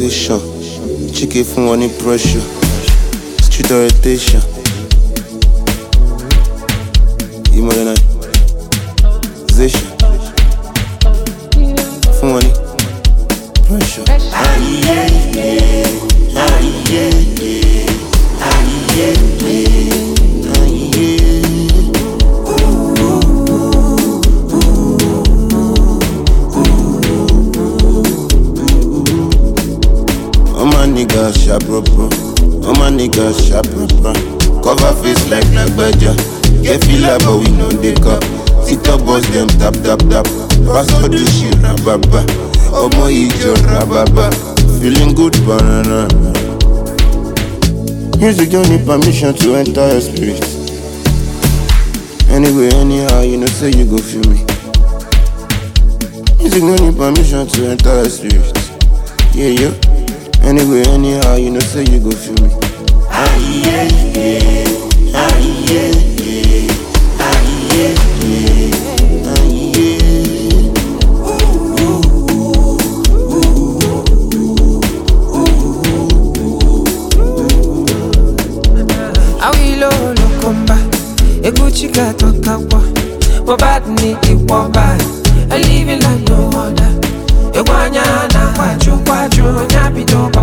relaxation. Chicken from any pressure. Street orientation. Modernization. From any pressure. All my niggas sharp rubber. All my niggas sharp rubber. Cover face like Badger. Get feel like but we know they cup. Sit up boss them tap tap tap. Pass all the shit rababa. Omo ijo rababa. Feeling good banana. Music don't need permission to enter your spirit. Anyway, anyhow, you know say you go feel me. Music don't need permission to enter your spirit. Yeah, yeah. Anyway, anyhow, you know say you go feel me. Eguchika tokawa, wabad ni iwaba, a living like no other. Ewanya na kwachu, nyabido